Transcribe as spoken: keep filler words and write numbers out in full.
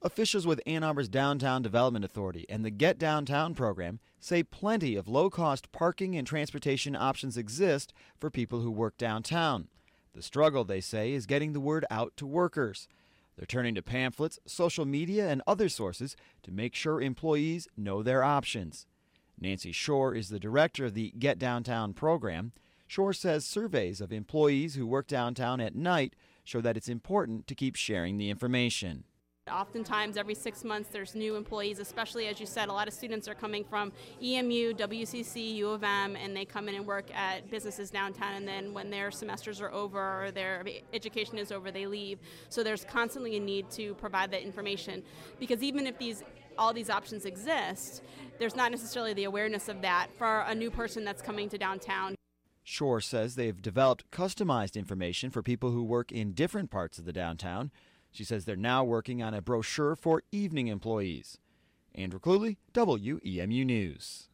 Officials with Ann Arbor's Downtown Development Authority and the Get Downtown program say plenty of low-cost parking and transportation options exist for people who work downtown. The struggle, they say, is getting the word out to workers. They're turning to pamphlets, social media, and other sources to make sure employees know their options. Nancy Shore is the director of the Get Downtown program. Shore says surveys of employees who work downtown at night show that it's important to keep sharing the information. Oftentimes, every six months, there's new employees, especially, as you said, a lot of students are coming from E M U, W C C, U of M, and they come in and work at businesses downtown, and then when their semesters are over or their education is over, they leave. So there's constantly a need to provide that information, because even if these all these options exist, there's not necessarily the awareness of that for a new person that's coming to downtown. Shore says they've developed customized information for people who work in different parts of the downtown. She says they're now working on a brochure for evening employees. Andrew Cluley, W E M U News.